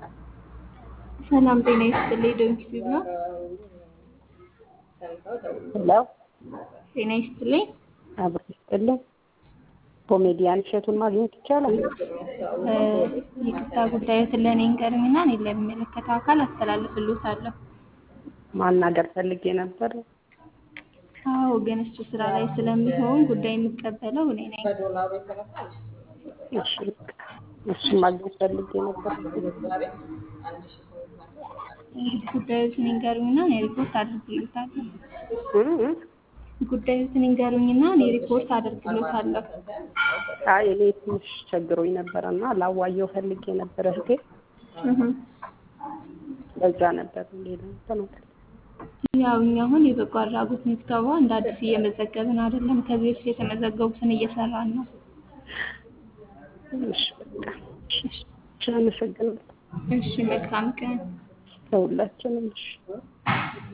ሰላም ጤና ይስጥልኝ። ዶንኪቲዩብ ነው። ሄሎ ጤና ይስጥልኝ። አብሮ ይስጥልኝ። ኮሜዲያን እሸቱን ማግኘት ይቻላል? ይቅርታ ጉዳዮትን ለእኔ ንገሩኝና እኔ ለሚመለከተው አካል አስተላልፍልዎታለሁ። ማናገር ፈልጌ ነበር። አዎ፣ ግን እሱ ስራ ላይ ስለሚሆን ጉዳይ የምቀበለው እኔ ነኝ። እሺ፣ እሱን ማግኘት ፈልጌ ነበር። እንግዲህ ጉዳዮትን ይንገሩኝና እኔ ሪፖርት አድርግልዎታለሁ። ጉዳዮትን ይንገሩኝና እኔ ሪፖርት አድርግልዎታለሁ። አይ እኔ ትንሽ ቸግሮኝ ነበርና ላዋየው ፈልጌ ነበር እህቴ። በዛ ነበር ሌላ ተናገር። ያው እኛ አሁን የበጎ አድራጎት ምዝገባ እንደ አዲስ እየመዘገብን አይደለም። ከዚህ በፊት የተመዘገቡትን እየሰራን ነው። እሺ በቃ እሺ፣ አመሰግናለሁ። እሺ፣ መልካም ቀን ለሁላችንም። እሺ